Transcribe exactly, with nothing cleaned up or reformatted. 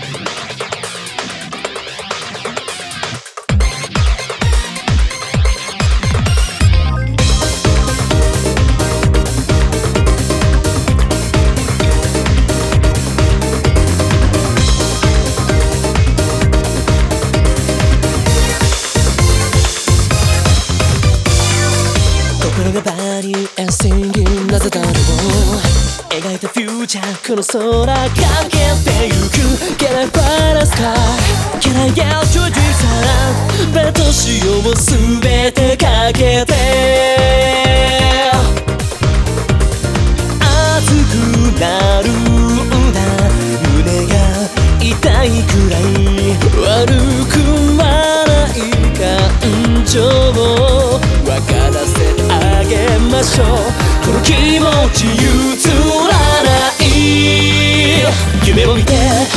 心がバリュー and singing なぜだろう描いたフューチャーこの空かけてゆく Can I find a sky Can I get your dreams out ベッドしようすべてかけて熱くなるんだ胸が痛いくらい悪くはない感情を分からせてあげましょうこの気持ち譲らない夢を見て